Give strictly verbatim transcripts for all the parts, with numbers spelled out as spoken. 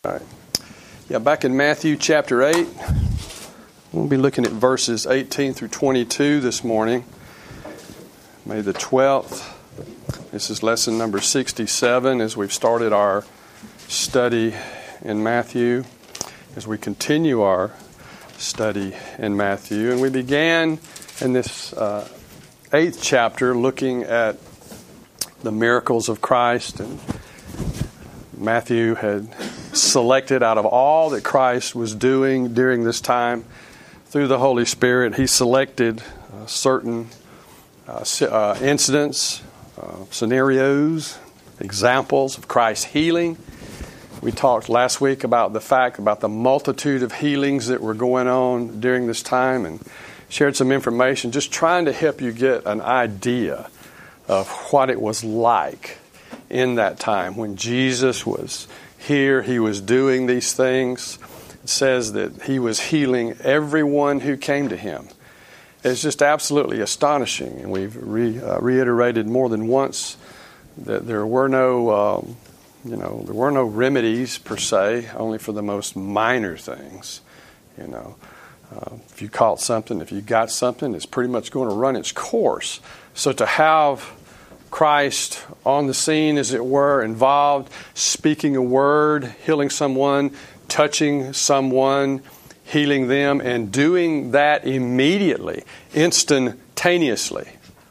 All right. Yeah, back in Matthew chapter eight, we'll be looking at verses eighteen through twenty-two this morning. May the twelfth. This is lesson number sixty-seven as we've started our study in Matthew, as we continue our study in Matthew. And we began in this uh, eighth chapter looking at the miracles of Christ. And Matthew had selected out of all that Christ was doing during this time through the Holy Spirit, he selected uh, certain uh, uh, incidents, uh, scenarios, examples of Christ's healing. We talked last week about the fact about the multitude of healings that were going on during this time and shared some information just trying to help you get an idea of what it was like in that time when Jesus was here. He was doing these things. It says that he was healing everyone who came to him. It's just absolutely astonishing, and we've re, uh, reiterated more than once that there were no, um, you know, there were no remedies per se, only for the most minor things. You know, uh, if you caught something, if you got something, it's pretty much going to run its course. So to have Christ on the scene, as it were, involved, speaking a word, healing someone, touching someone, healing them, and doing that immediately, instantaneously,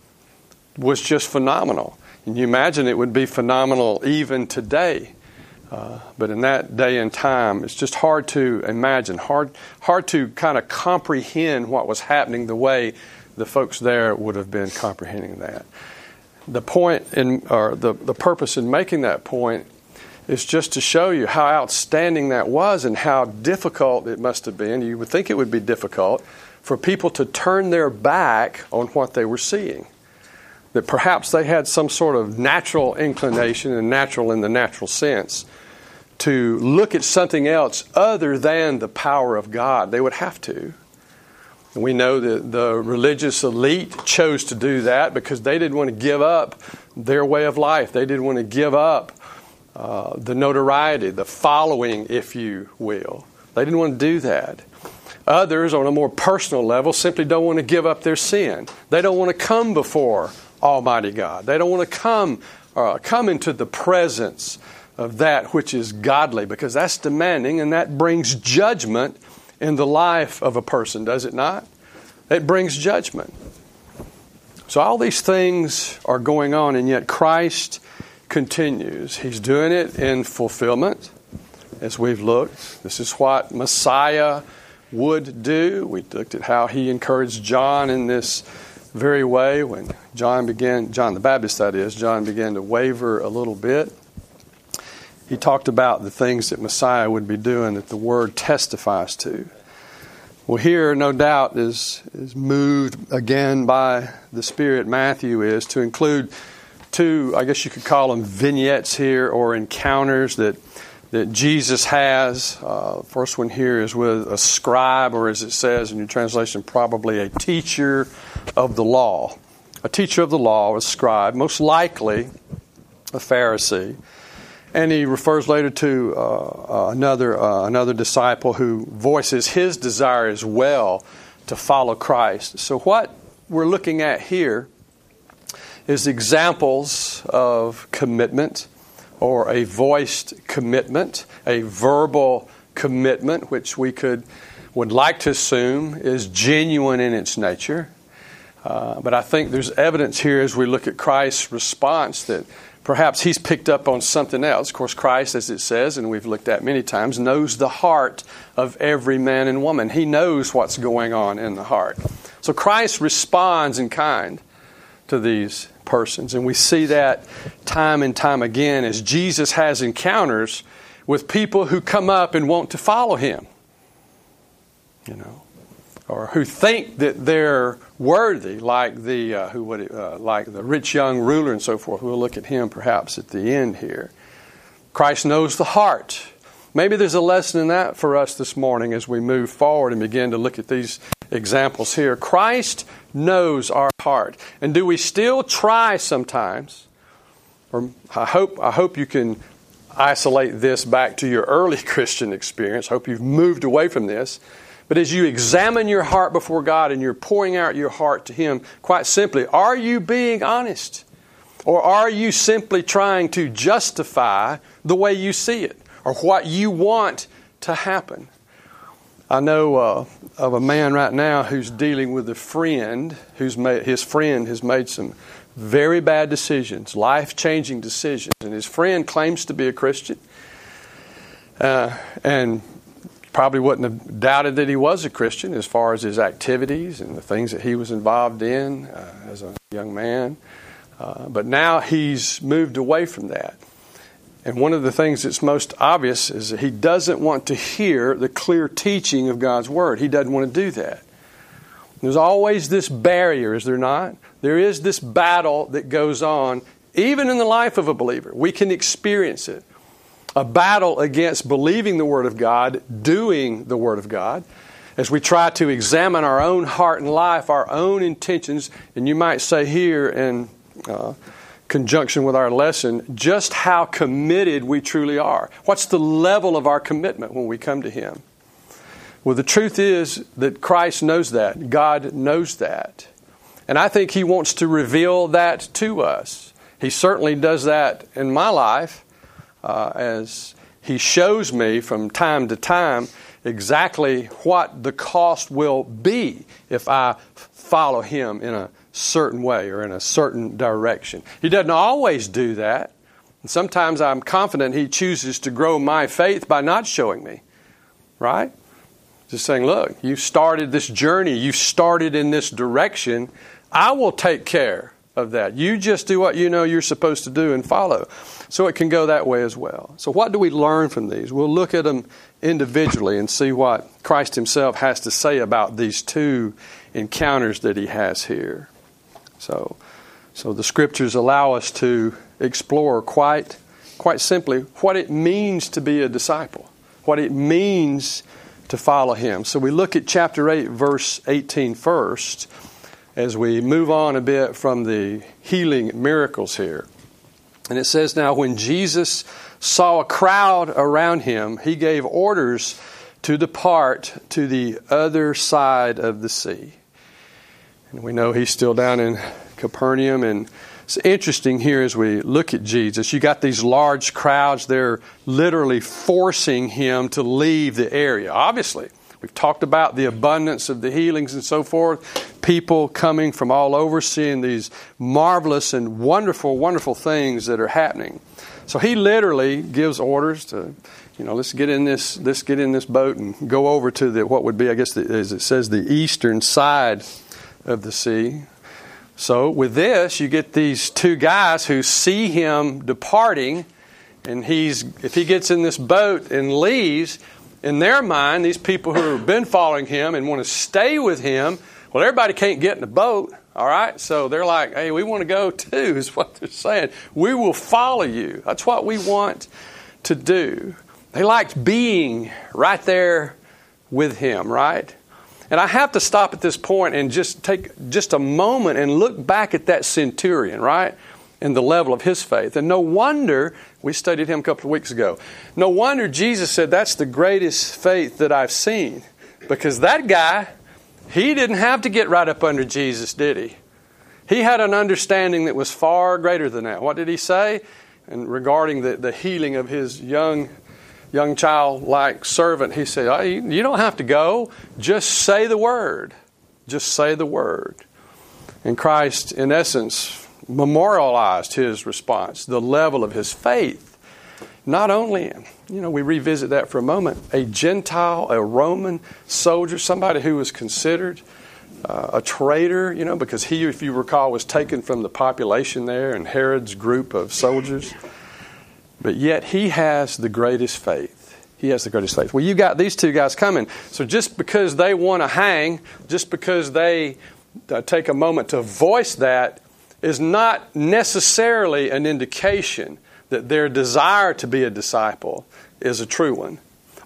was just phenomenal. And you imagine it would be phenomenal even today. Uh, but in that day and time, it's just hard to imagine, hard, hard to kind of comprehend what was happening the way the folks there would have been comprehending that. The point in, or the, the purpose in making that point is just to show you how outstanding that was and how difficult it must have been. You would think it would be difficult for people to turn their back on what they were seeing. That perhaps they had some sort of natural inclination, and natural in the natural sense, to look at something else other than the power of God. They would have to. We know that the religious elite chose to do that because they didn't want to give up their way of life. They didn't want to give up uh, the notoriety, the following, if you will. They didn't want to do that. Others, on a more personal level, simply don't want to give up their sin. They don't want to come before Almighty God. They don't want to come uh, come into the presence of that which is godly, because that's demanding and that brings judgment in the life of a person, does it not? It brings judgment. So all these things are going on, and yet Christ continues. He's doing it in fulfillment, as we've looked. This is what Messiah would do. We looked at how he encouraged John in this very way when John began, John the Baptist that is, John began to waver a little bit. He talked about the things that Messiah would be doing that the Word testifies to. Well, here, no doubt, is, is moved again by the Spirit, Matthew is, to include two, I guess you could call them vignettes here, or encounters that, that Jesus has. Uh, first one here is with a scribe, or as it says in your translation, probably a teacher of the law. A teacher of the law, a scribe, most likely a Pharisee. And he refers later to uh, uh, another uh, another disciple who voices his desire as well to follow Christ. So what we're looking at here is examples of commitment, or a voiced commitment, a verbal commitment, which we could would like to assume is genuine in its nature. Uh, but I think there's evidence here as we look at Christ's response that perhaps he's picked up on something else. Of course, Christ, as it says, and we've looked at many times, knows the heart of every man and woman. He knows what's going on in the heart. So Christ responds in kind to these persons. And we see that time and time again as Jesus has encounters with people who come up and want to follow him. You know, or who think that they're worthy, like the uh, who would uh, like the rich young ruler and so forth. We'll look at him perhaps at the end here. Christ knows the heart. Maybe there's a lesson in that for us this morning as we move forward and begin to look at these examples here. Christ knows our heart, and do we still try sometimes? Or I hope I hope you can isolate this back to your early Christian experience. Hope you've moved away from this. But as you examine your heart before God and you're pouring out your heart to Him, quite simply, are you being honest? Or are you simply trying to justify the way you see it or what you want to happen? I know uh, of a man right now who's dealing with a friend who's made, his friend has made some very bad decisions, life-changing decisions, and his friend claims to be a Christian, uh, and probably wouldn't have doubted that he was a Christian as far as his activities and the things that he was involved in uh, as a young man. Uh, but now he's moved away from that. And one of the things that's most obvious is that he doesn't want to hear the clear teaching of God's Word. He doesn't want to do that. There's always this barrier, is there not? There is this battle that goes on, even in the life of a believer. We can experience it. A battle against believing the Word of God, doing the Word of God, as we try to examine our own heart and life, our own intentions, and you might say here in uh, conjunction with our lesson, just how committed we truly are. What's the level of our commitment when we come to Him? Well, the truth is that Christ knows that. God knows that. And I think He wants to reveal that to us. He certainly does that in my life uh, as He shows me from time to time exactly what the cost will be if I follow Him in a certain way or in a certain direction. He doesn't always do that. And sometimes I'm confident He chooses to grow my faith by not showing me. Right? Just saying, look, you've started this journey. You've started in this direction. I will take care of that. You just do what you know you're supposed to do and follow. So it can go that way as well. So what do we learn from these? We'll look at them individually and see what Christ Himself has to say about these two encounters that He has here. So, so the Scriptures allow us to explore quite, quite simply what it means to be a disciple, what it means to follow Him. So we look at chapter eight, verse eighteen first, as we move on a bit from the healing miracles here. And it says, now when Jesus saw a crowd around Him, He gave orders to depart to the other side of the sea. And we know He's still down in Capernaum. And it's interesting here as we look at Jesus. You got these large crowds. They're literally forcing Him to leave the area. Obviously, we've talked about the abundance of the healings and so forth. People coming from all over, seeing these marvelous and wonderful, wonderful things that are happening. So He literally gives orders to, you know, let's get in this, let's get in this boat and go over to the what would be, I guess, the, as it says, the eastern side of the sea. So with this, you get these two guys who see Him departing, and he's if He gets in this boat and leaves, in their mind, these people who have been following Him and want to stay with Him, well, everybody can't get in the boat, all right? So they're like, hey, we want to go too, is what they're saying. We will follow you. That's what we want to do. They liked being right there with Him, right? And I have to stop at this point and just take just a moment and look back at that centurion, right? And the level of his faith. And no wonder, we studied him a couple of weeks ago, no wonder Jesus said, that's the greatest faith that I've seen. Because that guy, he didn't have to get right up under Jesus, did he? He had an understanding that was far greater than that. What did he say? And regarding the, the healing of his young young child-like servant, he said, oh, you, you don't have to go. Just say the word. Just say the word. And Christ, in essence, memorialized His response, the level of His faith. Not only, you know, we revisit that for a moment, a Gentile, a Roman soldier, somebody who was considered uh, a traitor, you know, because he, if you recall, was taken from the population there and Herod's group of soldiers. But yet he has the greatest faith. He has the greatest faith. Well, you got these two guys coming. So just because they want to hang, just because they uh, take a moment to voice that, is not necessarily an indication that their desire to be a disciple is a true one.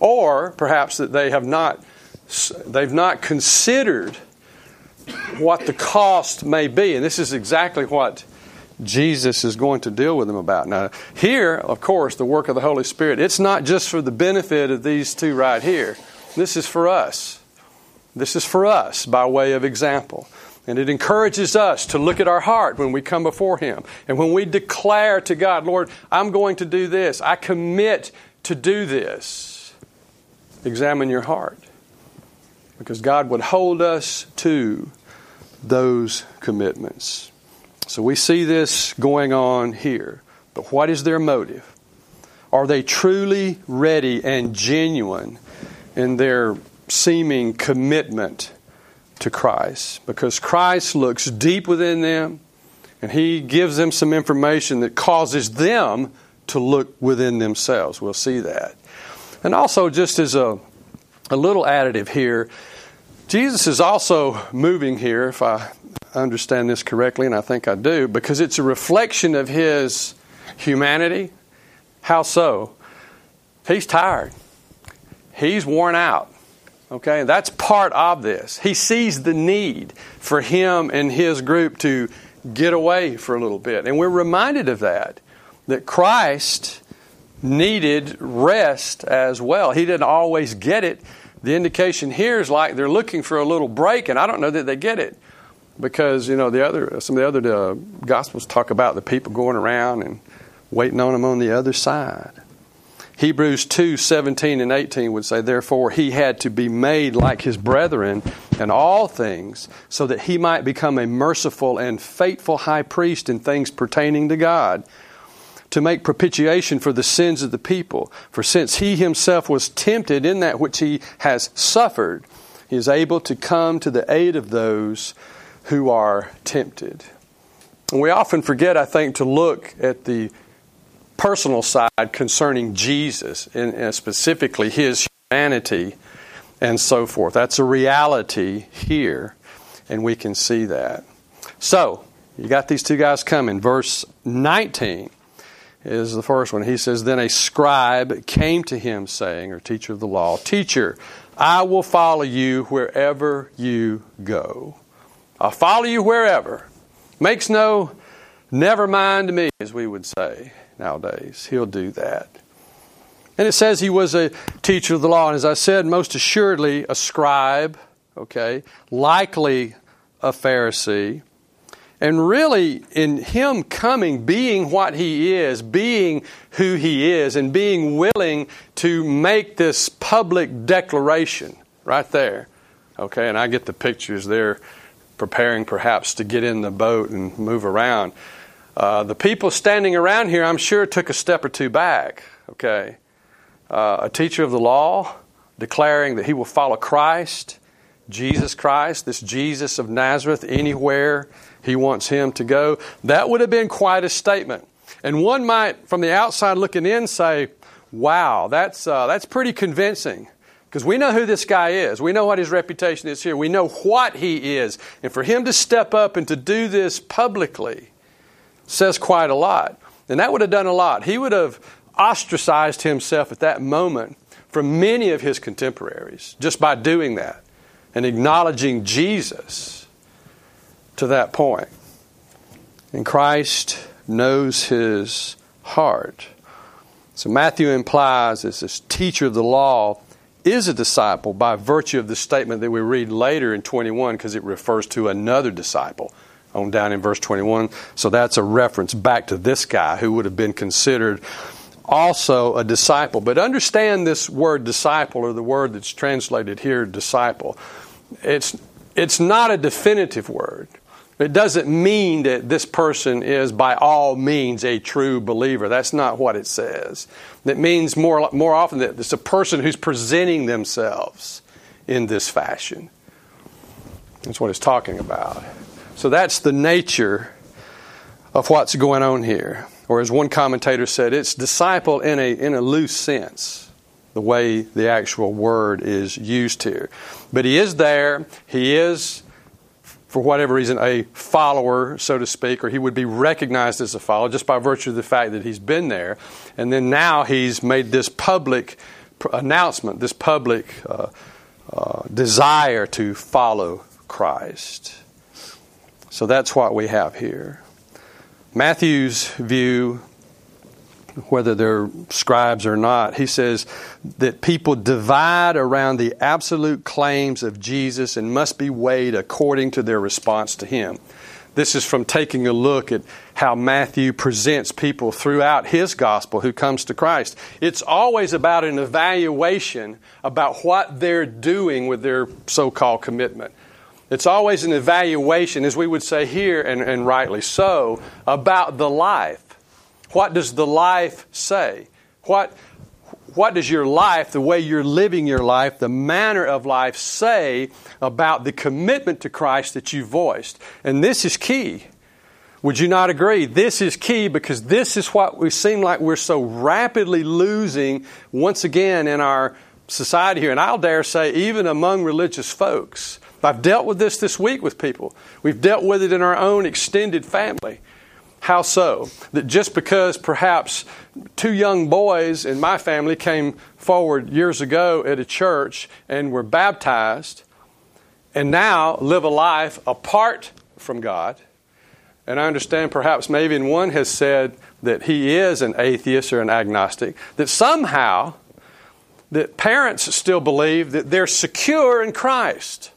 Or perhaps that they have not, they've not considered what the cost may be. And this is exactly what Jesus is going to deal with them about. Now, here, of course, the work of the Holy Spirit, it's not just for the benefit of these two right here. This is for us. This is for us by way of example. And it encourages us to look at our heart when we come before Him. And when we declare to God, Lord, I'm going to do this. I commit to do this. Examine your heart. Because God would hold us to those commitments. So we see this going on here. But what is their motive? Are they truly ready and genuine in their seeming commitment to Christ? Because Christ looks deep within them, and He gives them some information that causes them to look within themselves. We'll see that. And also, just as a, a little additive here, Jesus is also moving here, if I understand this correctly, and I think I do, because it's a reflection of His humanity. How so? He's tired. He's worn out. Okay, that's part of this. He sees the need for him and his group to get away for a little bit. And we're reminded of that, that Christ needed rest as well. He didn't always get it. The indication here is like they're looking for a little break, and I don't know that they get it. Because, you know, the other some of the other uh, Gospels talk about the people going around and waiting on them on the other side. Hebrews two, seventeen and eighteen would say, therefore he had to be made like his brethren in all things, so that he might become a merciful and faithful high priest in things pertaining to God, to make propitiation for the sins of the people. For since he himself was tempted in that which he has suffered, he is able to come to the aid of those who are tempted. And we often forget, I think, to look at the personal side concerning Jesus, and, and specifically His humanity and so forth. That's a reality here, and we can see that. So, you got these two guys coming. Verse nineteen is the first one. He says, then a scribe came to him saying, or teacher of the law, Teacher, I will follow you wherever you go. I'll follow you wherever. Makes no never mind to me, as we would say nowadays. He'll do that. And it says he was a teacher of the law. And as I said, most assuredly a scribe, okay, likely a Pharisee. And really, in him coming, being what he is, being who he is, and being willing to make this public declaration right there. Okay, and I get the pictures there, preparing perhaps to get in the boat and move around. Uh, the people standing around here, I'm sure, took a step or two back. Okay, uh, a teacher of the law declaring that he will follow Christ, Jesus Christ, this Jesus of Nazareth, anywhere he wants him to go. That would have been quite a statement. And one might, from the outside looking in, say, wow, that's uh, that's pretty convincing. Because we know who this guy is. We know what his reputation is here. We know what he is. And for him to step up and to do this publicly says quite a lot. And that would have done a lot. He would have ostracized himself at that moment from many of his contemporaries just by doing that and acknowledging Jesus to that point. And Christ knows his heart. So Matthew implies that this teacher of the law is a disciple by virtue of the statement that we read later in twenty-one, because it refers to another disciple on down in verse twenty-one. So that's a reference back to this guy who would have been considered also a disciple. But understand this word disciple, or the word that's translated here, disciple. It's, it's not a definitive word. It doesn't mean that this person is by all means a true believer. That's not what it says. It means more, more often that it's a person who's presenting themselves in this fashion. That's what it's talking about. So that's the nature of what's going on here. Or as one commentator said, it's disciple in a in a loose sense, the way the actual word is used here. But he is there. He is, for whatever reason, a follower, so to speak, or he would be recognized as a follower just by virtue of the fact that he's been there. And then now he's made this public announcement, this public uh, uh, desire to follow Christ. So that's what we have here. Matthew's view, whether they're scribes or not, he says that people divide around the absolute claims of Jesus and must be weighed according to their response to Him. This is from taking a look at how Matthew presents people throughout his gospel who comes to Christ. It's always about an evaluation about what they're doing with their so-called commitment. It's always an evaluation, as we would say here, and, and rightly so, about the life. What does the life say? What, what does your life, the way you're living your life, the manner of life say about the commitment to Christ that you voiced? And this is key. Would you not agree? This is key because this is what we seem like we're so rapidly losing once again in our society here. And I'll dare say even among religious folks. I've dealt with this this week with people. We've dealt with it in our own extended family. How so? That just because perhaps two young boys in my family came forward years ago at a church and were baptized and now live a life apart from God. And I understand perhaps maybe one has said that he is an atheist or an agnostic. That somehow that parents still believe that they're secure in Christ.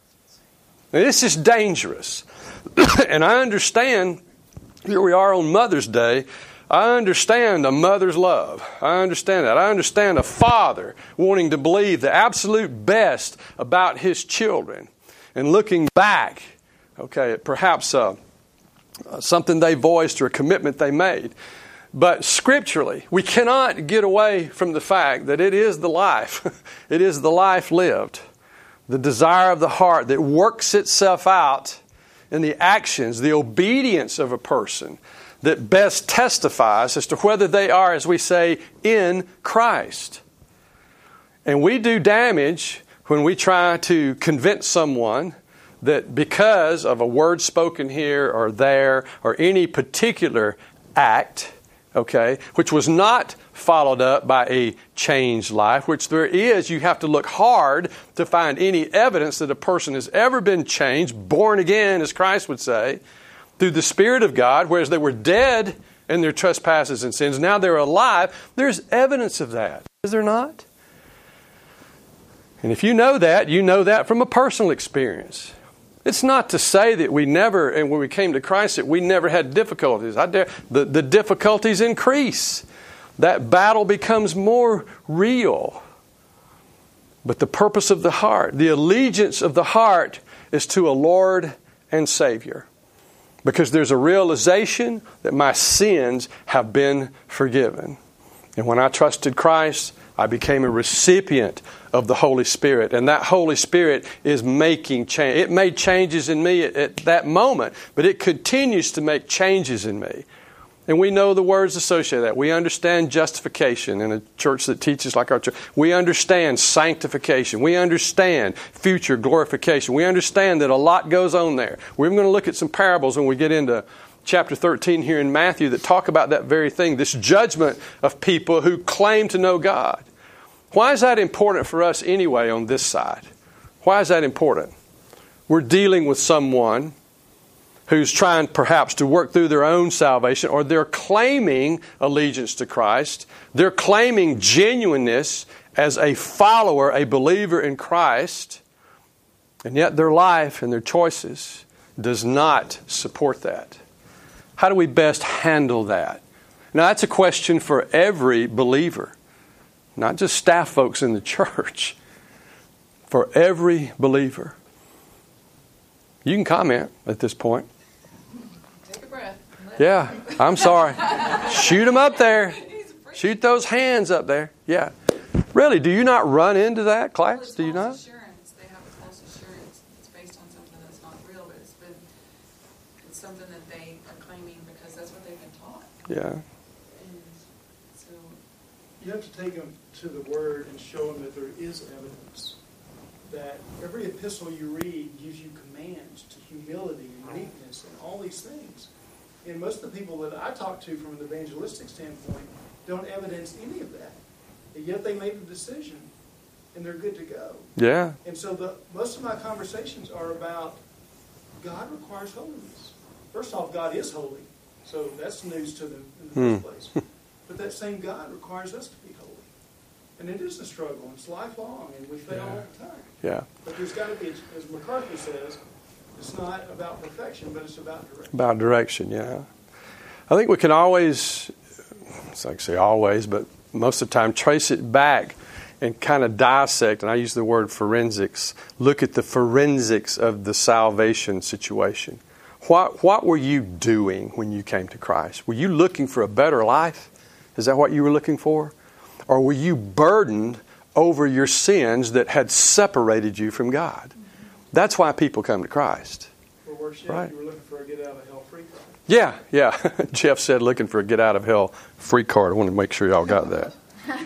Now, this is dangerous. And I understand. Here we are on Mother's Day. I understand a mother's love. I understand that. I understand a father wanting to believe the absolute best about his children. And looking back, okay, perhaps uh, something they voiced or a commitment they made. But scripturally, we cannot get away from the fact that it is the life. It is the life lived. The desire of the heart that works itself out in the actions, the obedience of a person that best testifies as to whether they are, as we say, in Christ. And we do damage when we try to convince someone that because of a word spoken here or there or any particular act, okay, which was not followed up by a changed life, which there is, you have to look hard to find any evidence that a person has ever been changed, born again, as Christ would say, through the Spirit of God, whereas they were dead in their trespasses and sins. Now they're alive. There's evidence of that, is there not? And if you know that, you know that from a personal experience. It's not to say that we never, and when we came to Christ, that we never had difficulties. I dare, the, the difficulties increase. That battle becomes more real. But the purpose of the heart, the allegiance of the heart is to a Lord and Savior. Because there's a realization that my sins have been forgiven. And when I trusted Christ, I became a recipient of the Holy Spirit. And that Holy Spirit is making change. It made changes in me at, at that moment, but it continues to make changes in me. And we know the words associated with that. We understand justification in a church that teaches like our church. We understand sanctification. We understand future glorification. We understand that a lot goes on there. We're going to look at some parables when we get into chapter thirteen here in Matthew that talk about that very thing, this judgment of people who claim to know God. Why is that important for us anyway on this side? Why is that important? We're dealing with someone who's trying perhaps to work through their own salvation, or they're claiming allegiance to Christ. They're claiming genuineness as a follower, a believer in Christ, and yet their life and their choices does not support that. How do we best handle that? Now, that's a question for every believer, not just staff folks in the church, for every believer. You can comment at this point. Take a breath. Yeah, I'm sorry. Shoot them up there. Shoot those hands up there. Yeah. Really, do you not run into that, class? Well, do you not? Assurance. They have a false assurance. It's based on something that's not real, but it's been it's something that they are claiming because that's what they've been taught. Yeah. And so you have to take them to the Word and show them that there is evidence. That every epistle you read gives you commands to humility and meekness and all these things. And most of the people that I talk to from an evangelistic standpoint don't evidence any of that. And yet they made the decision and they're good to go. Yeah. And so the most of my conversations are about God requires holiness. First off, God is holy. So that's news to them in the Hmm. first place. But that same God requires us to be holy. And it is a struggle. It's lifelong, and we fail Yeah. all the time. Yeah. But there's got to be, as MacArthur says, it's not about perfection, but it's about direction. About direction, yeah. I think we can always, it's like I say always, but most of the time trace it back and kind of dissect, and I use the word forensics, look at the forensics of the salvation situation. What, what were you doing when you came to Christ? Were you looking for a better life? Is that what you were looking for? Or were you burdened over your sins that had separated you from God? That's why people come to Christ. Or worse yet, Right. you were looking for a get out of hell free card. Yeah, yeah. Jeff said looking for a get out of hell free card. I want to make sure y'all got that.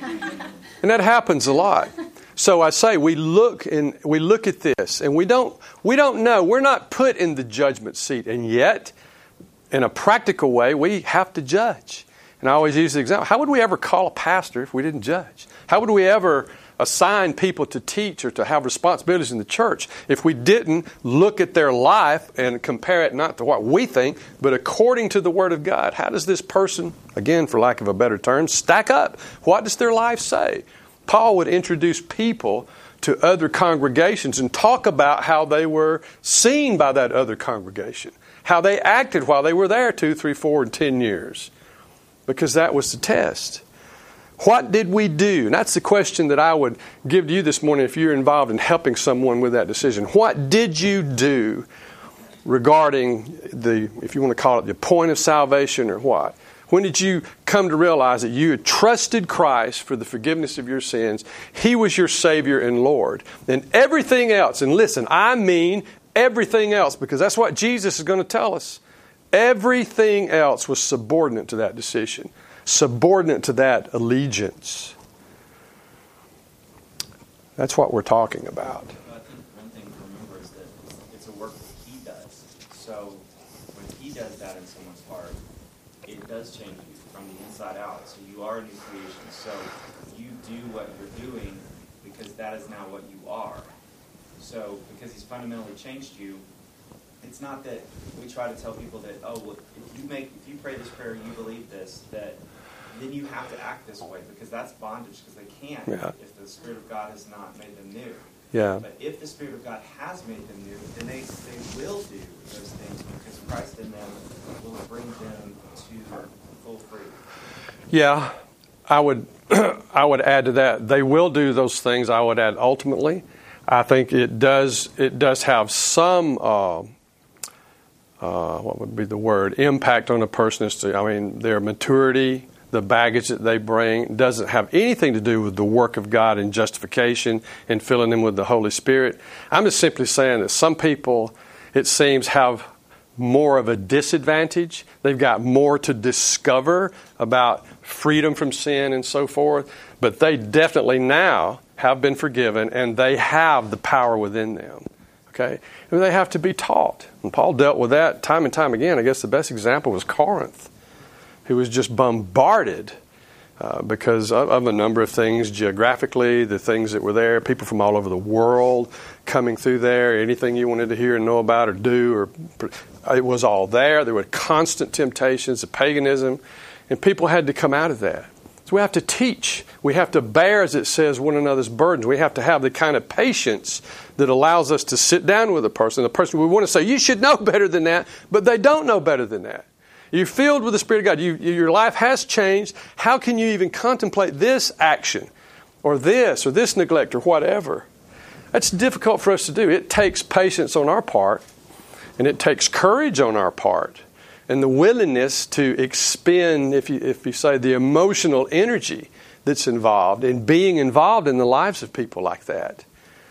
And that happens a lot. So I say we look and we look at this and we don't we don't know. We're not put in the judgment seat, and yet in a practical way we have to judge. And I always use the example, how would we ever call a pastor if we didn't judge? How would we ever assign people to teach or to have responsibilities in the church if we didn't look at their life and compare it not to what we think, but according to the Word of God? How does this person, again, for lack of a better term, stack up? What does their life say? Paul would introduce people to other congregations and talk about how they were seen by that other congregation, how they acted while they were there two, three, four, and ten years, because that was the test. What did we do? And that's the question that I would give to you this morning if you're involved in helping someone with that decision. What did you do regarding the, if you want to call it the point of salvation or what? When did you come to realize that you had trusted Christ for the forgiveness of your sins? He was your Savior and Lord. And everything else, and listen, I mean everything else, because that's what Jesus is going to tell us. Everything else was subordinate to that decision, subordinate to that allegiance. That's what we're talking about. I think one thing to remember is that it's a work that He does. So when He does that in someone's heart, it does change you from the inside out. So you are a new creation. So you do what you're doing because that is now what you are. So because He's fundamentally changed you, it's not that we try to tell people that, oh, well, if you make, if you pray this prayer, you believe this, that then you have to act this way, because that's bondage, because they can't Yeah. if the Spirit of God has not made them new. Yeah. But if the Spirit of God has made them new, then they, they will do those things, because Christ in them will bring them to full freedom. Yeah, I would I would add to that. They will do those things. I would add ultimately. I think it does it does have some uh, uh, what would be the word, impact on a person as to, I mean, their maturity, the baggage that they bring. Doesn't have anything to do with the work of God in justification and filling them with the Holy Spirit. I'm just simply saying that some people, it seems, have more of a disadvantage. They've got more to discover about freedom from sin and so forth, but they definitely now have been forgiven and they have the power within them. Okay? And they have to be taught. And Paul dealt with that time and time again. I guess the best example was Corinth, who was just bombarded uh, because of, of a number of things geographically, the things that were there, people from all over the world coming through there, anything you wanted to hear and know about or do, or it was all there. There were constant temptations of paganism, and people had to come out of that. So we have to teach. We have to bear, as it says, one another's burdens. We have to have the kind of patience that allows us to sit down with a person. The person we want to say, you should know better than that, but they don't know better than that. You're filled with the Spirit of God. You, your life has changed. How can you even contemplate this action or this or this neglect or whatever? That's difficult for us to do. It takes patience on our part, and it takes courage on our part, and the willingness to expend, if you, if you say, the emotional energy that's involved in being involved in the lives of people like that.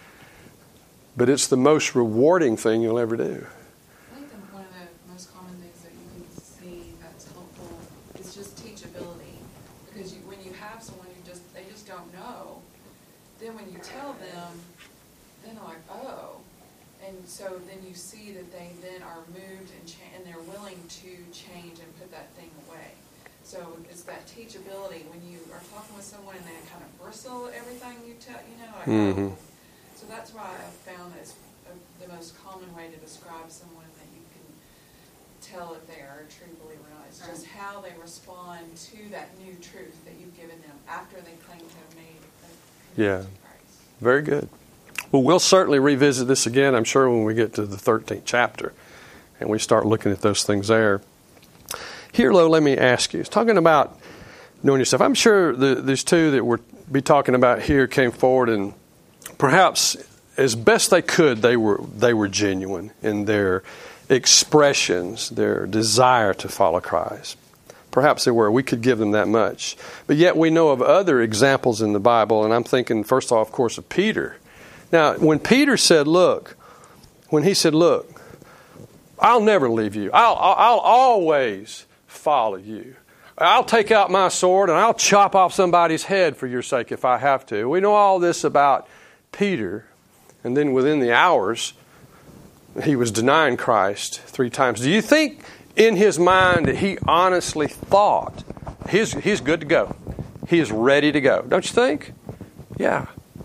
But it's the most rewarding thing you'll ever do. I think that one of the most common things that you can see that's helpful is just teachability. Because you, when you have someone who just, they just don't know, then when you tell them, then they're like, oh. And so then you see that they then are moved and cha- and they're willing to change and put that thing away. So it's that teachability when you are talking with someone and they kind of bristle at everything you tell, you know, like, Mm-hmm. oh. So that's why I've found that it's a, the most common way to describe someone that you can tell if they are a true believer or not. It's just how they respond to that new truth that you've given them after they claim to have made a commitment Yeah. to Christ. Very good. Well, we'll certainly revisit this again, I'm sure, when we get to the thirteenth chapter and we start looking at those things there. Here, though, let me ask you. It's talking about knowing yourself. I'm sure the, these two that we're be talking about here came forward, and perhaps as best they could, they were they were genuine in their expressions, their desire to follow Christ. Perhaps they were. We could give them that much. But yet we know of other examples in the Bible, and I'm thinking, first off, of course, of Peter. Now, when Peter said, look, when he said, look, I'll never leave you. I'll, I'll always follow you. I'll take out my sword and I'll chop off somebody's head for your sake if I have to. We know all this about Peter. And then within the hours, he was denying Christ three times. Do you think in his mind that he honestly thought he's, he's good to go? He is ready to go. Don't you think? Yeah.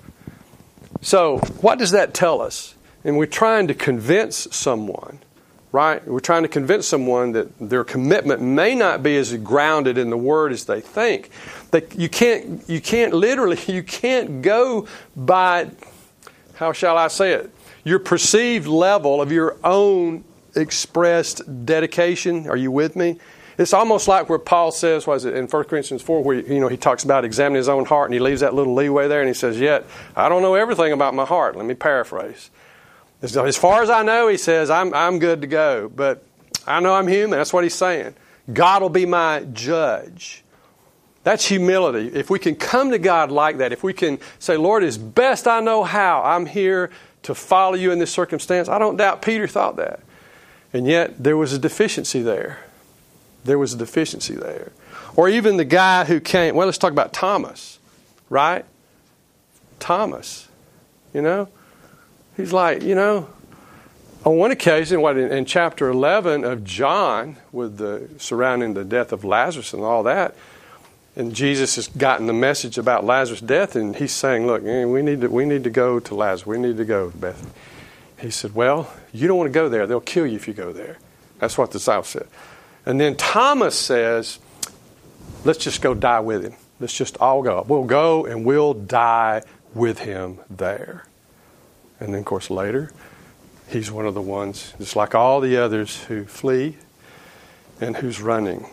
So what does that tell us? And we're trying to convince someone, right? We're trying to convince someone that their commitment may not be as grounded in the Word as they think. That you can't, you can't literally, you can't go by, how shall I say it, your perceived level of your own expressed dedication. Are you with me? It's almost like where Paul says, what is it, in First Corinthians four, where you know he talks about examining his own heart, and he leaves that little leeway there, and he says, yet, I don't know everything about my heart. Let me paraphrase. As far as I know, he says, I'm I'm good to go. But I know I'm human. That's what he's saying. God will be my judge. That's humility. If we can come to God like that, if we can say, Lord, as best I know how, I'm here to follow you in this circumstance. I don't doubt Peter thought that. And yet, there was a deficiency there. There was a deficiency there. Or even the guy who came, well, let's talk about Thomas, right? Thomas, you know? He's like, you know, on one occasion, what in, in chapter eleven of John, with the surrounding the death of Lazarus and all that, and Jesus has gotten the message about Lazarus' death, and he's saying, look, we need to we need to go to Lazarus. We need to go to Bethany. He said, well, you don't want to go there. They'll kill you if you go there. That's what the disciples said. And then Thomas says, let's just go die with him. Let's just all go. We'll go and we'll die with him there. And then, of course, later, he's one of the ones, just like all the others, who flee and who's running.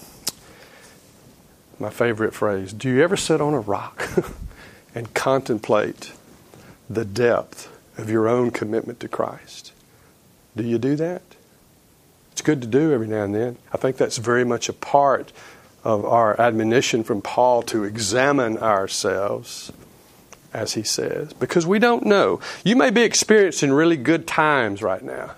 My favorite phrase, do you ever sit on a rock and contemplate the depth of your own commitment to Christ? Do you do that? It's good to do every now and then. I think that's very much a part of our admonition from Paul to examine ourselves, as he says, because we don't know. You may be experiencing really good times right now.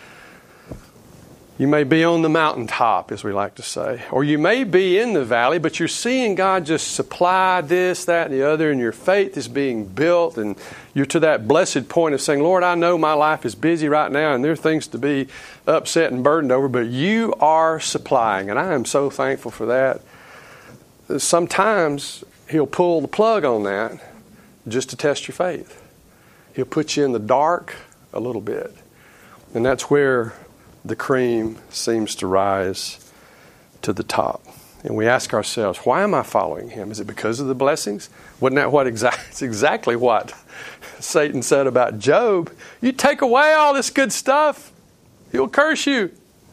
You may be on the mountaintop, as we like to say, or you may be in the valley, but you're seeing God just supply this, that, and the other, and your faith is being built, and you're to that blessed point of saying, Lord, I know my life is busy right now, and there are things to be upset and burdened over, but you are supplying, and I am so thankful for that. Sometimes He'll pull the plug on that just to test your faith. He'll put you in the dark a little bit, and that's where the cream seems to rise to the top. And we ask ourselves, why am I following Him? Is it because of the blessings? Wasn't that what exa- it's exactly what Satan said about Job? You take away all this good stuff, He'll curse you.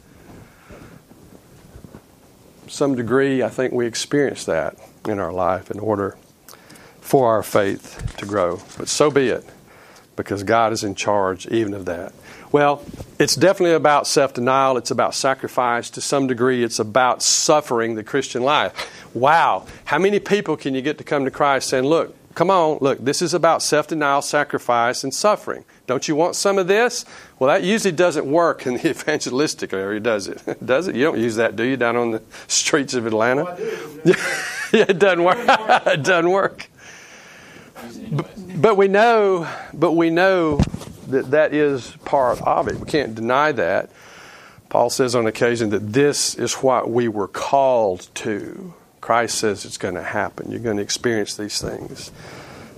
Some degree, I think we experience that in our life in order for our faith to grow. But so be it, because God is in charge even of that. Well, it's definitely about self-denial. It's about sacrifice. To some degree, it's about suffering the Christian life. Wow. How many people can you get to come to Christ saying, look, come on, look, this is about self-denial, sacrifice, and suffering. Don't you want some of this? Well, that usually doesn't work in the evangelistic area, does it? Does it? You don't use that, do you, down on the streets of Atlanta? Well, I do. Yeah, it doesn't work. It doesn't work. But, but we know, but we know that that is part of it. We can't deny that. Paul says on occasion that this is what we were called to. Christ says it's going to happen. You're going to experience these things.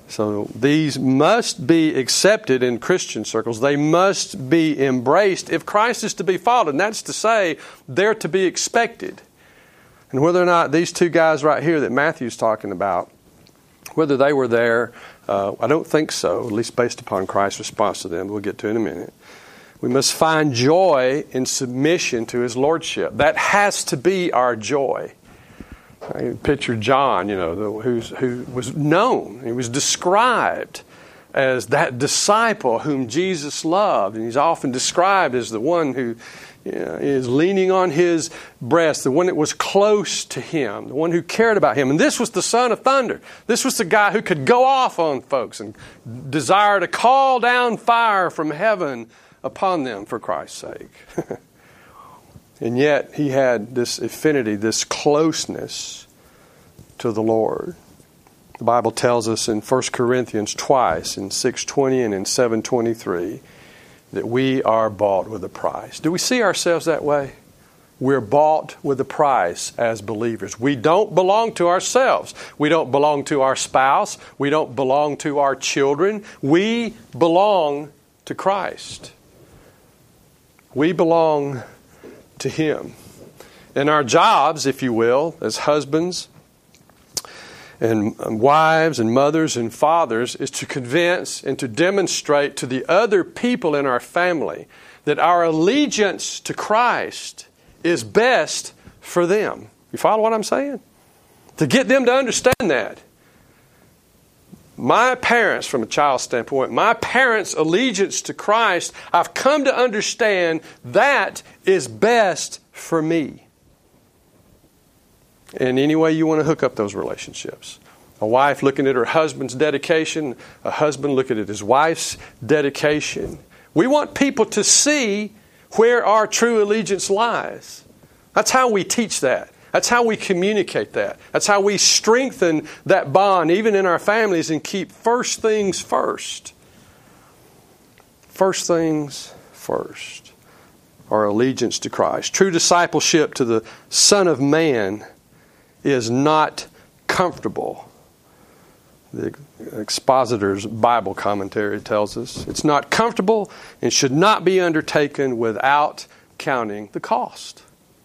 So these must be accepted in Christian circles. They must be embraced if Christ is to be followed. And that's to say, they're to be expected. And whether or not these two guys right here that Matthew's talking about, whether they were there, uh, I don't think so, at least based upon Christ's response to them. We'll get to in a minute. We must find joy in submission to His Lordship. That has to be our joy. I picture John, you know, the, who's, who was known, he was described as that disciple whom Jesus loved. And he's often described as the one who you know, is leaning on His breast, the one that was close to Him, the one who cared about Him. And this was the Son of Thunder. This was the guy who could go off on folks and desire to call down fire from heaven upon them for Christ's sake. And yet he had this affinity, this closeness to the Lord. The Bible tells us in First Corinthians twice, in six twenty and in seven twenty-three, that we are bought with a price. Do we see ourselves that way? We're bought with a price as believers. We don't belong to ourselves. We don't belong to our spouse. We don't belong to our children. We belong to Christ. We belong to Him. And our jobs, if you will, as husbands and wives and mothers and fathers, is to convince and to demonstrate to the other people in our family that our allegiance to Christ is best for them. You follow what I'm saying? To get them to understand that. My parents, from a child's standpoint, my parents' allegiance to Christ, I've come to understand that is best for me. And any way you want to hook up those relationships. A wife looking at her husband's dedication, a husband looking at his wife's dedication. We want people to see where our true allegiance lies. That's how we teach that. That's how we communicate that. That's how we strengthen that bond, even in our families, and keep first things first. First things first. Our allegiance to Christ. True discipleship to the Son of Man is not comfortable. The Expositor's Bible commentary tells us it's not comfortable and should not be undertaken without counting the cost.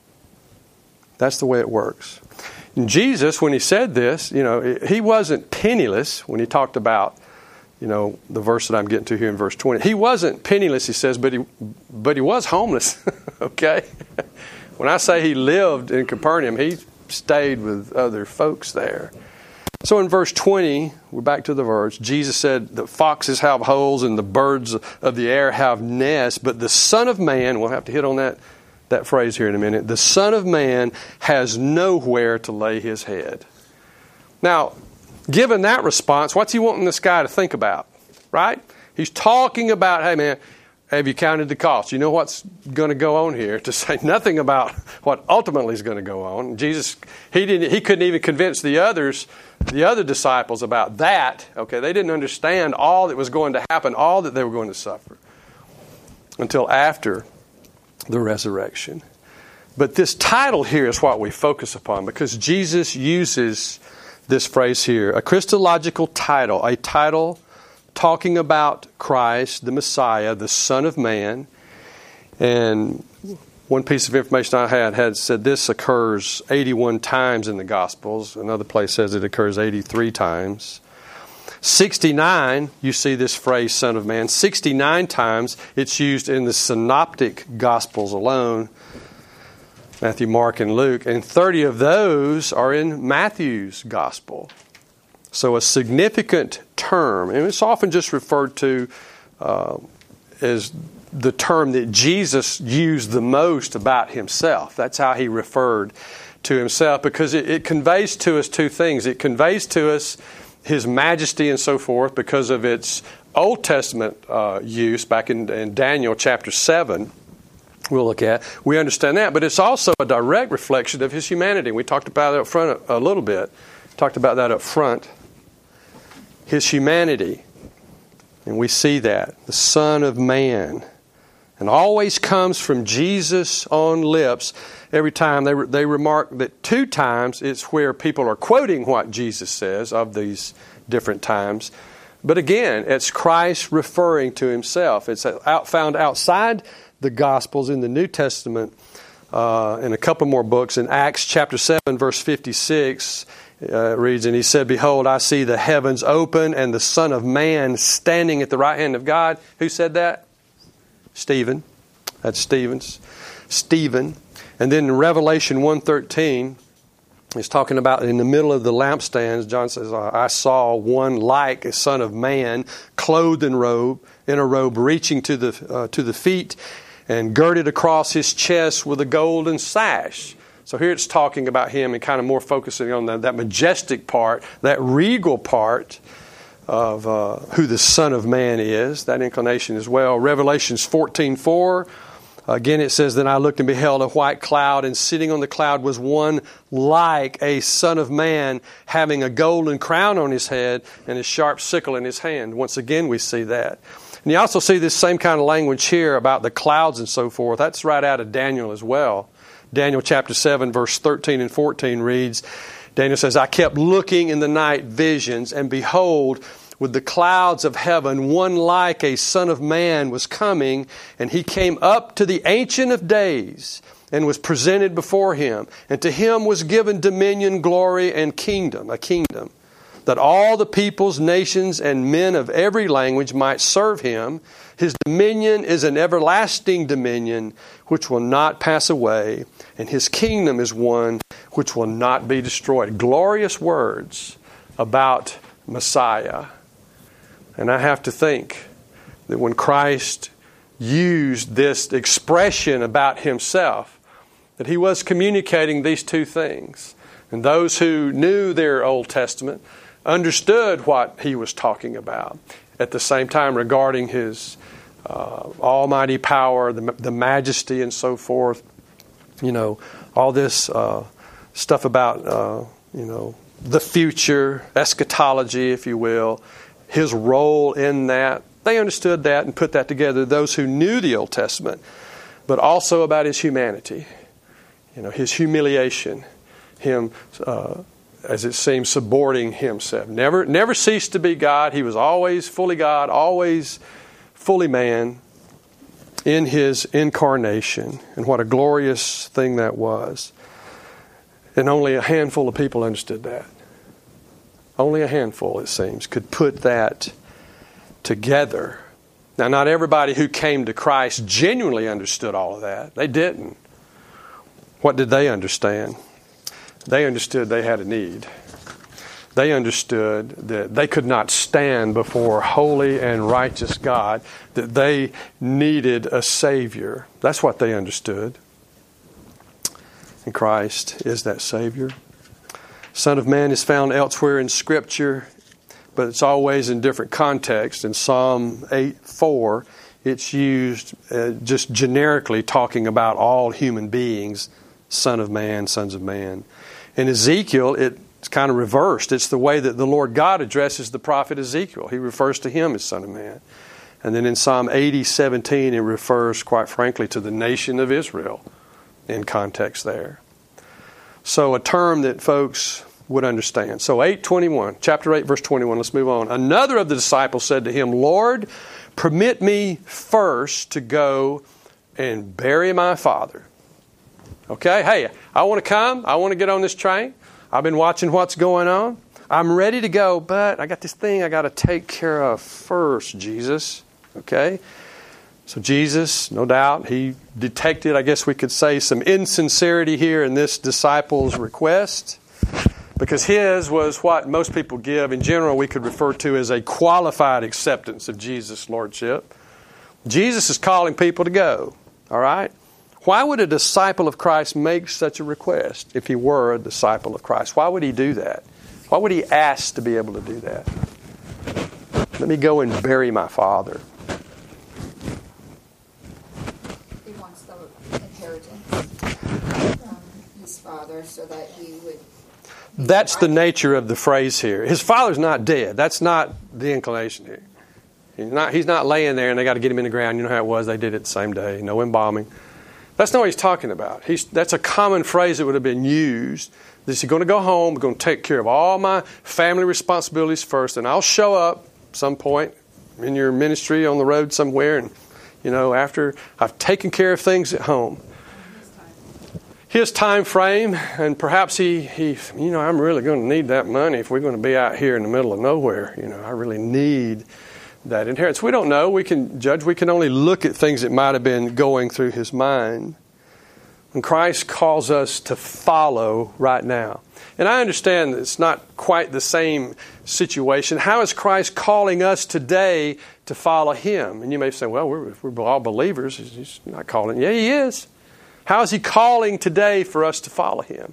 That's the way it works. And Jesus, when He said this, you know, He wasn't penniless when He talked about, you know, the verse that I'm getting to here in verse twenty. He wasn't penniless, He says, but He, but he was homeless. Okay? When I say He lived in Capernaum, He stayed with other folks there. So in verse twenty, we're back to the verse, Jesus said, the foxes have holes and the birds of the air have nests, but the Son of Man, we'll have to hit on that that phrase here in a minute, the Son of Man has nowhere to lay His head. Now, given that response, what's He wanting this guy to think about? Right? He's talking about, hey man, have you counted the cost? You know what's going to go on here, to say nothing about what ultimately is going to go on. Jesus, he didn't. He couldn't even convince the others, the other disciples about that. Okay, they didn't understand all that was going to happen, all that they were going to suffer, until after the resurrection. But this title here is what we focus upon, because Jesus uses this phrase here, a Christological title, a title talking about Christ, the Messiah, the Son of Man. And one piece of information I had had said this occurs eighty-one times in the Gospels. Another place says it occurs eighty-three times. sixty-nine, you see this phrase, Son of Man. sixty-nine times it's used in the Synoptic Gospels alone, Matthew, Mark, and Luke. And thirty of those are in Matthew's Gospel. So a significant term, and it's often just referred to uh, as the term that Jesus used the most about Himself. That's how He referred to Himself, because it, it conveys to us two things. It conveys to us His majesty and so forth because of its Old Testament uh, use back in, in Daniel chapter seven. We'll look at. We understand that, but it's also a direct reflection of His humanity. We talked about it up front a, a little bit. Talked about that up front. His humanity. And we see that. The Son of Man. And always comes from Jesus' own lips. Every time they, they remark that two times it's where people are quoting what Jesus says of these different times. But again, it's Christ referring to himself. It's out, found outside the Gospels in the New Testament uh, in a couple more books. In Acts chapter seven, verse fifty-six, uh, it reads, "And he said, Behold, I see the heavens open and the Son of Man standing at the right hand of God." Who said that? Stephen. That's Stephen's. Stephen. And then in Revelation one thirteen, he's talking about in the middle of the lampstands, John says, "I saw one like a Son of Man, clothed in robe, in a robe reaching to the uh, to the feet, and girded across his chest with a golden sash." So here it's talking about him and kind of more focusing on that, that majestic part, that regal part of uh, who the Son of Man is, that inclination as well. Revelations fourteen four. Again, it says, "Then I looked and beheld a white cloud, and sitting on the cloud was one like a Son of Man, having a golden crown on his head and a sharp sickle in his hand." Once again, we see that. And you also see this same kind of language here about the clouds and so forth. That's right out of Daniel as well. Daniel chapter seven, verse thirteen and fourteen reads, Daniel says, "I kept looking in the night visions, and behold, with the clouds of heaven, one like a Son of Man was coming, and he came up to the Ancient of Days and was presented before him. And to him was given dominion, glory, and kingdom, a kingdom, that all the peoples, nations, and men of every language might serve him. His dominion is an everlasting dominion which will not pass away, and his kingdom is one which will not be destroyed." Glorious words about Messiah. And I have to think that when Christ used this expression about himself, that he was communicating these two things. And those who knew their Old Testament understood what he was talking about. At the same time, regarding his uh, almighty power, the, the majesty and so forth, you know, all this uh, stuff about, uh, you know, the future, eschatology, if you will, his role in that. They understood that and put that together, those who knew the Old Testament, but also about his humanity, you know, his humiliation, him, uh, as it seems, subordinating himself. Never, never ceased to be God. He was always fully God, always fully man in his incarnation. And what a glorious thing that was. And only a handful of people understood that. Only a handful, it seems, could put that together. Now, not everybody who came to Christ genuinely understood all of that. They didn't. What did they understand? They understood they had a need. They understood that they could not stand before holy and righteous God, that they needed a Savior. That's what they understood. And Christ is that Savior. Son of Man is found elsewhere in Scripture, but it's always in different contexts. In Psalm eight four, it's used uh, just generically talking about all human beings, Son of Man, sons of man. In Ezekiel, it's kind of reversed. It's the way that the Lord God addresses the prophet Ezekiel. He refers to him as Son of Man. And then in Psalm eighty seventeen, it refers, quite frankly, to the nation of Israel in context there. So a term that folks would understand. So eight twenty-one, chapter eight, verse twenty-one, let's move on. "Another of the disciples said to him, Lord, permit me first to go and bury my father." Okay, hey, I want to come. I want to get on this train. I've been watching what's going on. I'm ready to go, but I got this thing I got to take care of first, Jesus. Okay? So Jesus, no doubt, he detected, I guess we could say, some insincerity here in this disciple's request, because his was what most people give, in general, we could refer to as a qualified acceptance of Jesus' lordship. Jesus is calling people to go, all right? Why would a disciple of Christ make such a request if he were a disciple of Christ? Why would he do that? Why would he ask to be able to do that? Let me go and bury my father. He wants the inheritance from his father so that he would... That's the nature of the phrase here. His father's not dead. That's not the inclination here. He's not, he's not laying there and they got to get him in the ground. You know how it was. They did it the same day. No embalming. That's not what he's talking about. He's, that's a common phrase that would have been used, Is he going to go home, going to take care of all my family responsibilities first, and I'll show up some point in your ministry on the road somewhere, and, you know, after I've taken care of things at home. His time frame, and perhaps he, he, you know, I'm really going to need that money if we're going to be out here in the middle of nowhere. You know, I really need that inheritance. We don't know. We can judge. We can only look at things that might have been going through his mind. And Christ calls us to follow right now. And I understand that it's not quite the same situation. How is Christ calling us today to follow him? And you may say, well, we're, we're all believers. He's not calling. Yeah, he is. How is he calling today for us to follow him?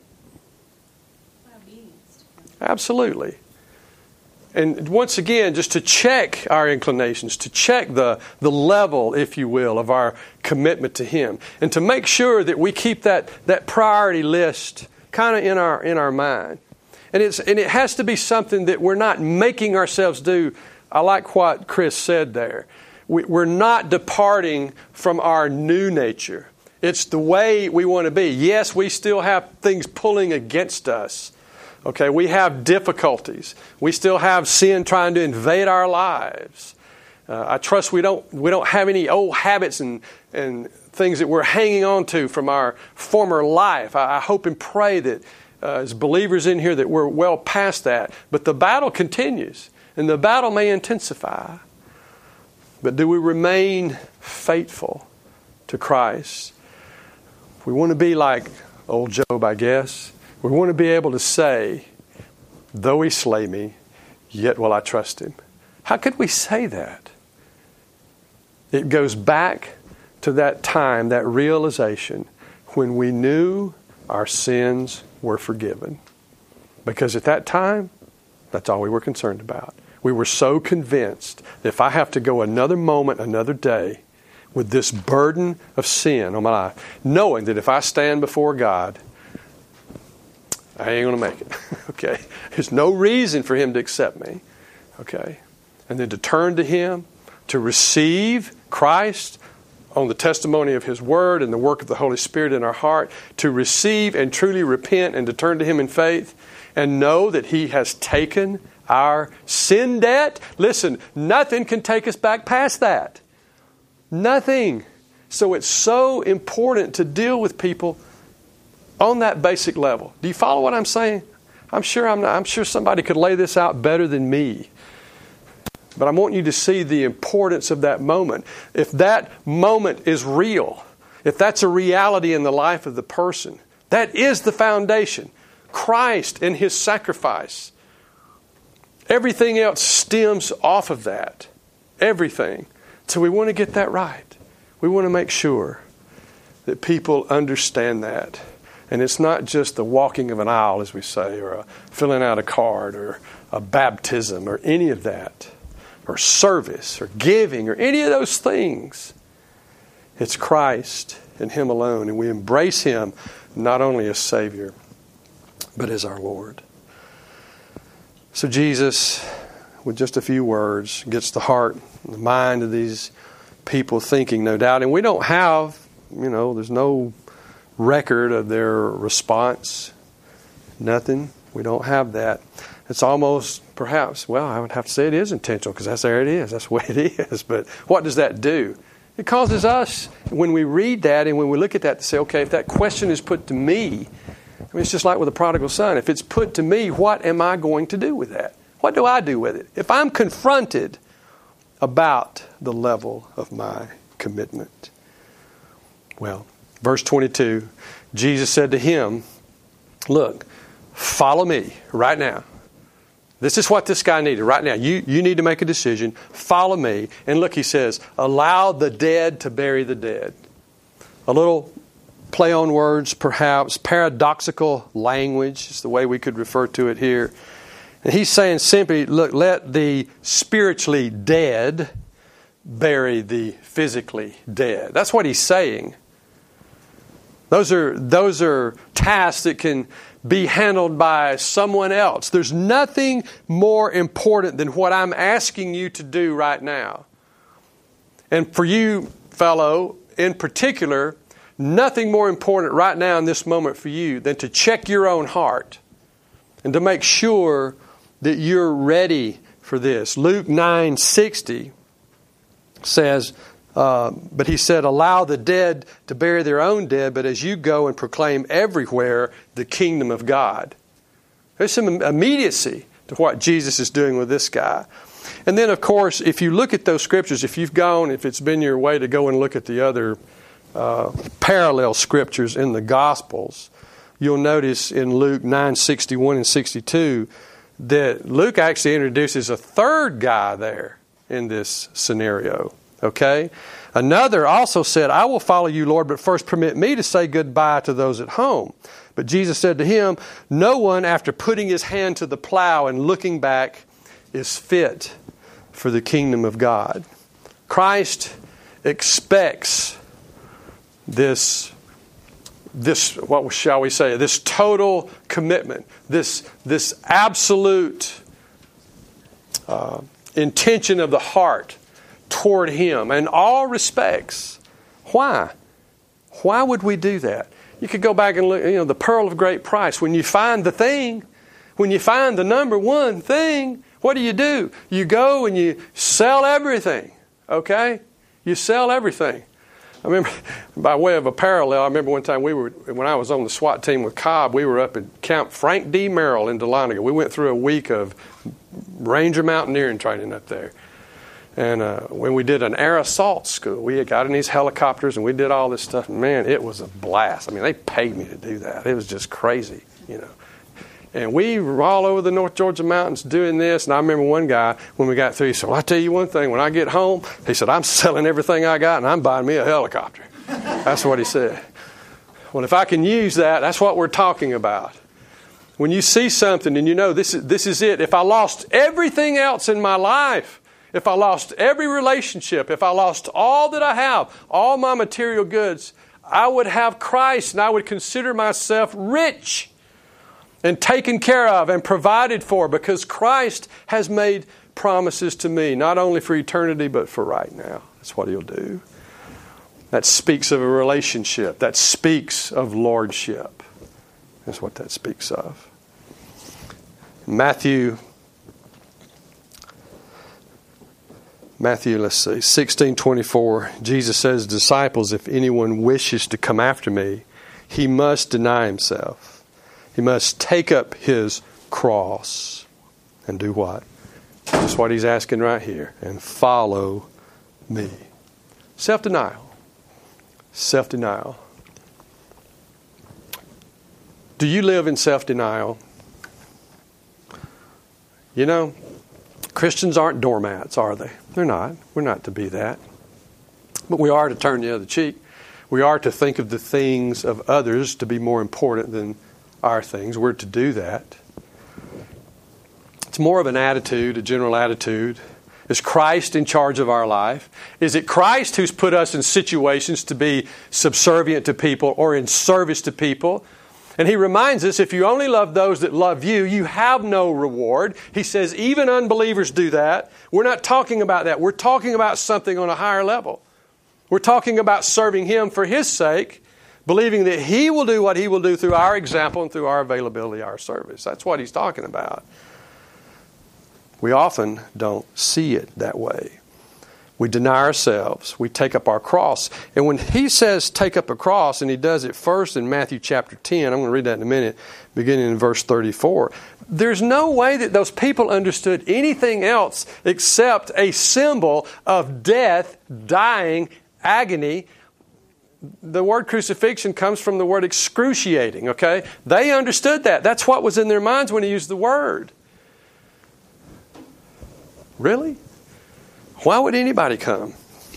Absolutely. And once again, just to check our inclinations, to check the, the level, if you will, of our commitment to him. And to make sure that we keep that, that priority list kind of in our in our mind. And it's and it has to be something that we're not making ourselves do. I like what Chris said there. We, we're not departing from our new nature. It's the way we want to be. Yes, we still have things pulling against us. Okay, we have difficulties. We still have sin trying to invade our lives. Uh, I trust we don't we don't have any old habits and and things that we're hanging on to from our former life. I, I hope and pray that uh, as believers in here that we're well past that. But the battle continues, and the battle may intensify. But do we remain faithful to Christ? We want to be like old Job, I guess. We want to be able to say, though he slay me, yet will I trust him. How could we say that? It goes back to that time, that realization, when we knew our sins were forgiven. Because at that time, that's all we were concerned about. We were so convinced that if I have to go another moment, another day, with this burden of sin on my life, knowing that if I stand before God, I ain't going to make it. Okay? There's no reason for him to accept me. Okay? And then to turn to him, to receive Christ on the testimony of his word and the work of the Holy Spirit in our heart, to receive and truly repent and to turn to him in faith and know that he has taken our sin debt. Listen, nothing can take us back past that. Nothing. So it's so important to deal with people on that basic level. Do you follow what I'm saying? I'm sure I'm not, I'm sure somebody could lay this out better than me. But I want you to see the importance of that moment. If that moment is real, if that's a reality in the life of the person, that is the foundation. Christ and his sacrifice. Everything else stems off of that. Everything. So we want to get that right. We want to make sure that people understand that. And it's not just the walking of an aisle, as we say, or a filling out a card, or a baptism, or any of that, or service, or giving, or any of those things. It's Christ and him alone. And we embrace him not only as Savior, but as our Lord. So Jesus, with just a few words, gets the heart and the mind of these people thinking, no doubt. And we don't have, you know, there's no record of their response. Nothing. We don't have that. It's almost, perhaps, well, I would have to say it is intentional, because that's there it is. That's the way it is. But what does that do? It causes us, when we read that and when we look at that, to say, okay, if that question is put to me, I mean, it's just like with the prodigal son. If it's put to me, what am I going to do with that? What do I do with it? If I'm confronted about the level of my commitment. Well, verse twenty-two, Jesus said to him, look, follow me right now. This is what this guy needed right now. You, you need to make a decision. Follow me. And look, he says, allow the dead to bury the dead. A little play on words, perhaps. Paradoxical language is the way we could refer to it here. And he's saying simply, look, let the spiritually dead bury the physically dead. That's what he's saying. Those are those are tasks that can be handled by someone else. There's nothing more important than what I'm asking you to do right now. And for you, fellow, in particular, nothing more important right now in this moment for you than to check your own heart. and to make sure that you're ready for this. Luke nine sixty says, uh, but he said, allow the dead to bury their own dead, but as you go and proclaim everywhere the kingdom of God. There's some immediacy to what Jesus is doing with this guy. And then, of course, if you look at those scriptures, if you've gone, if it's been your way to go and look at the other uh, parallel scriptures in the Gospels, you'll notice in Luke nine sixty-one and sixty-two that Luke actually introduces a third guy there in this scenario. Okay? Another also said, I will follow you, Lord, but first permit me to say goodbye to those at home. But Jesus said to him, no one, after putting his hand to the plow and looking back, is fit for the kingdom of God. Christ expects this, this, what shall we say, this total commitment, this, this absolute uh, intention of the heart toward Him in all respects. Why? Why would we do that? You could go back and look, you know, the pearl of great price. When you find the thing, when you find the number one thing, what do you do? You go and you sell everything, okay? You sell everything. I remember, by way of a parallel, I remember one time we were, when I was on the SWAT team with Cobb, we were up at Camp Frank D. Merrill in Dahlonega. We went through a week of Ranger mountaineering training up there. And uh, when we did an air assault school, we got in these helicopters and we did all this stuff. And man, it was a blast. I mean, they paid me to do that. It was just crazy, you know. And we were all over the North Georgia mountains doing this. And I remember one guy, when we got through, he said, well, I'll tell you one thing. When I get home, he said, I'm selling everything I got and I'm buying me a helicopter. That's what he said. Well, if I can use that, that's what we're talking about. When you see something and you know this is, this is it. If I lost everything else in my life, if I lost every relationship, if I lost all that I have, all my material goods, I would have Christ and I would consider myself rich and taken care of and provided for because Christ has made promises to me, not only for eternity, but for right now. That's what He'll do. That speaks of a relationship. That speaks of lordship. That's what that speaks of. Matthew Matthew, let's see, sixteen twenty-four, Jesus says, disciples, if anyone wishes to come after me, he must deny himself. He must take up his cross and do what? Just what He's asking right here. And follow me. Self-denial. Self-denial. Do you live in self-denial? You know, Christians aren't doormats, are they? They're not. We're not to be that. But we are to turn the other cheek. We are to think of the things of others to be more important than our things. We're to do that. It's more of an attitude, a general attitude. Is Christ in charge of our life? Is it Christ who's put us in situations to be subservient to people or in service to people? And He reminds us, if you only love those that love you, you have no reward. He says even unbelievers do that. We're not talking about that. We're talking about something on a higher level. We're talking about serving Him for His sake, believing that He will do what He will do through our example and through our availability, our service. That's what He's talking about. We often don't see it that way. We deny ourselves. We take up our cross. And when He says take up a cross, and He does it first in Matthew chapter ten, I'm going to read that in a minute, beginning in verse thirty-four. There's no way that those people understood anything else except a symbol of death, dying, agony. The word crucifixion comes from the word excruciating, okay? They understood that. That's what was in their minds when He used the word. Really? Why would anybody come?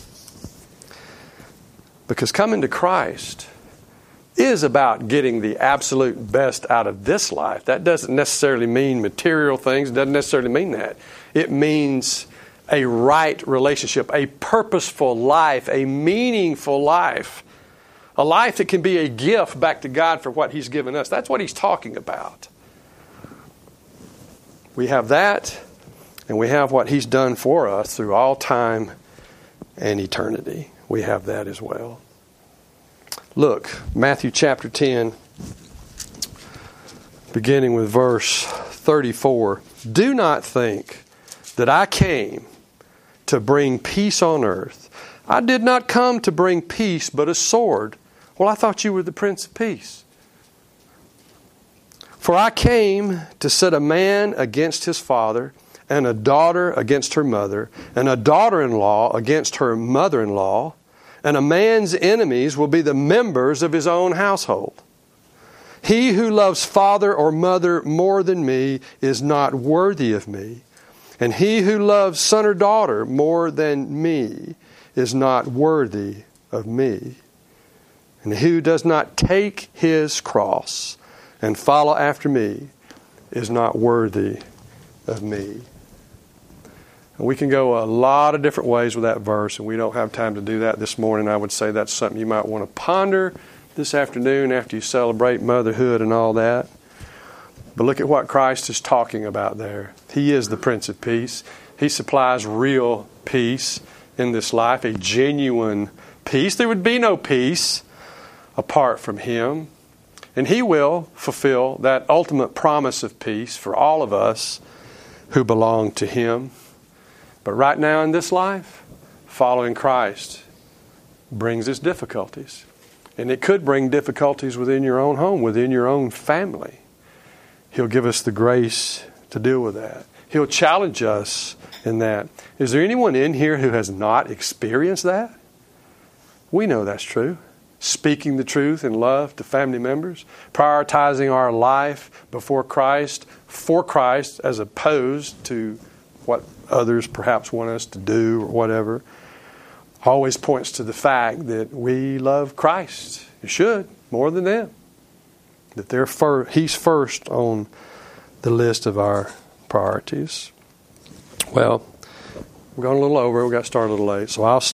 Because coming to Christ is about getting the absolute best out of this life. That doesn't necessarily mean material things. It doesn't necessarily mean that. It means a right relationship, a purposeful life, a meaningful life. A life that can be a gift back to God for what He's given us. That's what He's talking about. We have that. And we have what He's done for us through all time and eternity. We have that as well. Look, Matthew chapter ten, beginning with verse thirty-four. Do not think that I came to bring peace on earth. I did not come to bring peace, but a sword. Well, I thought you were the Prince of Peace. For I came to set a man against his father, and a daughter against her mother, and a daughter-in-law against her mother-in-law, and a man's enemies will be the members of his own household. He who loves father or mother more than me is not worthy of me, and he who loves son or daughter more than me is not worthy of me. And he who does not take his cross and follow after me is not worthy of me. And we can go a lot of different ways with that verse, and we don't have time to do that this morning. I would say that's something you might want to ponder this afternoon after you celebrate motherhood and all that. But look at what Christ is talking about there. He is the Prince of Peace. He supplies real peace in this life, a genuine peace. There would be no peace apart from Him. And He will fulfill that ultimate promise of peace for all of us who belong to Him. But right now in this life, following Christ brings us difficulties. And it could bring difficulties within your own home, within your own family. He'll give us the grace to deal with that. He'll challenge us in that. Is there anyone in here who has not experienced that? We know that's true. Speaking the truth in love to family members, prioritizing our life before Christ, for Christ, as opposed to what others perhaps want us to do or whatever, always points to the fact that we love Christ. You should, more than them. That they're fir- He's first on the list of our priorities. Well, we're going a little over. We got started a little late, so I'll